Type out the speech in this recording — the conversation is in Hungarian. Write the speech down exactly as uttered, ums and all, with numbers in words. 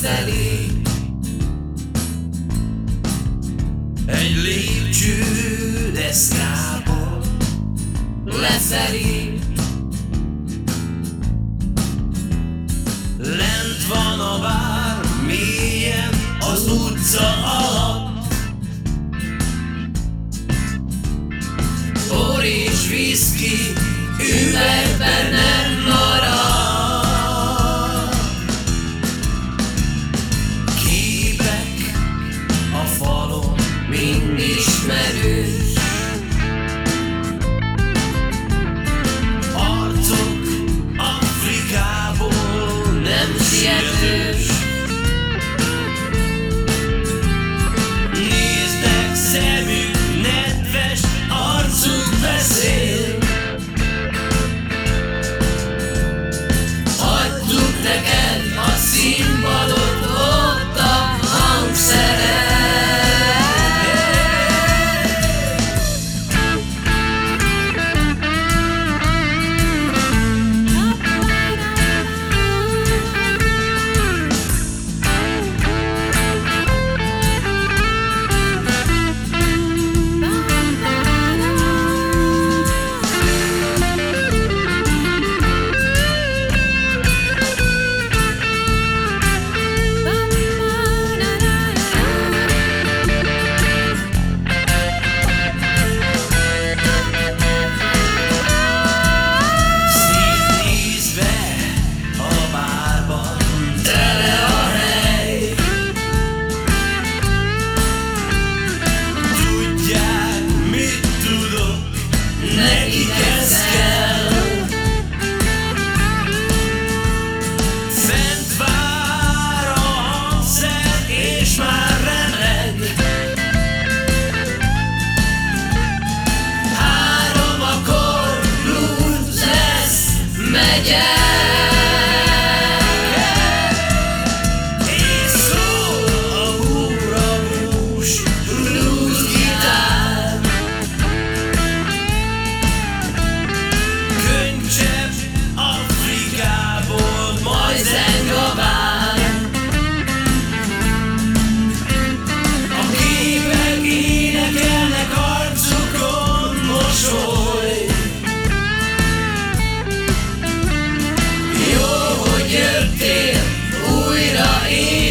elég. Egy lépcső deszkából lesz elég. Lent van a vár, mélyen az utca alatt. Bor és viszki üvegben nem marad. Képek a falon mind ismerős. Arcok Afrikából nem sietős. Néznek, szemük nedves, arcuk beszél. Hagytuk neked a színpadot, ott a hangszere. Nekik ez kell. Fent vár a hangszer, és már remeg. Három akkor blues lesz, megy el. És szól a hurrabús blues gitár. Afrikából majd zeng a vár. A képek énekelnek, arcukon mosoly. Jó, hogy jöttél újra én.